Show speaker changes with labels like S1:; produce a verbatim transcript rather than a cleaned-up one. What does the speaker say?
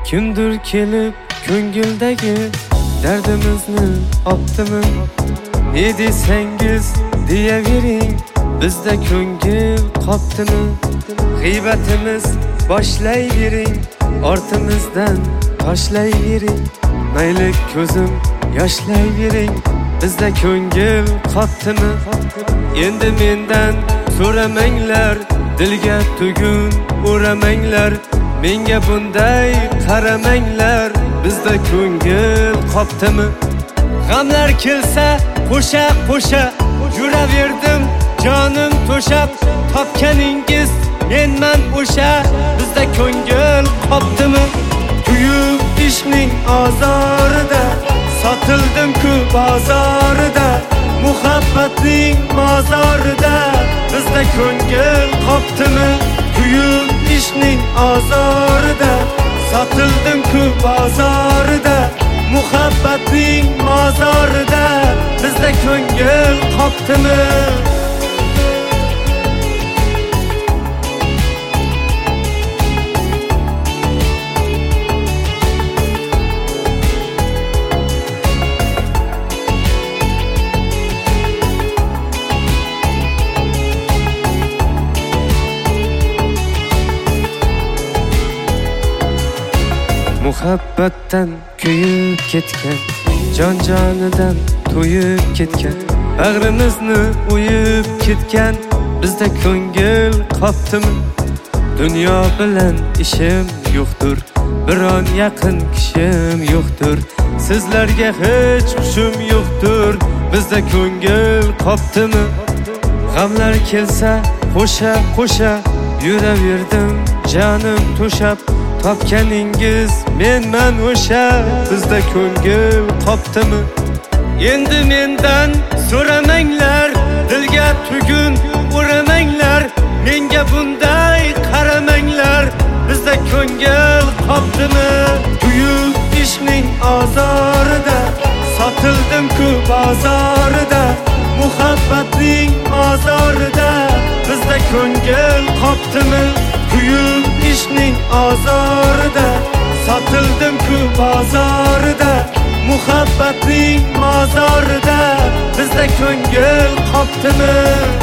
S1: Kimdir kelib ko'ngildagi dardimizni optimi? Ne desangiz deyavering, bizda ko'ngil qoptimi? G'iybatimiz boshlayvering, ortimizdan tashlayvering. Mayli ko'zim yoshlayvering, bizda ko'ngil qoptimi? Endi mendan so'ramanglar, dilga tugun uramanglar. Menga bunday qaramanglar, bizda ko'ngil qoptimi? G'amlar kelsa qo'sha qo'sha yuraverdim, jonim to'shab. Topganingiz menman o'sha, bizda ko'ngil qoptimi? Kuyib ishning ozorida, sotildim-ku bozorida. Muhabbatning mozorida, bizda ko'ngil qoptimi? Kuyib ishning ozorida, sotildim-ku bozorida. Muhabbatning mozorida, bizda ko'ngil qoptimi? Muhabbatdan kuyib ketgan, jon-jonidan to'yib ketgan, bag'rimizni o'yib ketgan, bizda ko'ngil qoptimi? Dunyo bilan ishim yo'qdir, biron yaqin kishim yo'qdir, sizlarga hech hushim yo'qdir, bizda ko'ngil qoptimi? G'amlar kelsa qo'sha qo'sha yuraverdim, jonim to'shab. Topganingiz menman o'sha, bizda ko'ngil qoptimi? Endi mendan so'ramanglar, dilga tugun uramanglar. Menga bunday qaramanglar, bizda ko'ngil qoptimi? Kuyib ishning ozorida, sotildim-ku bozorida. Muhabbatning mozorida, bizda ko'ngil qoptimi? Kuyib ishning ozorida, sotildim-ku bozorida. Muhabbatning mozorida, bizda ko'ngil qoptimi?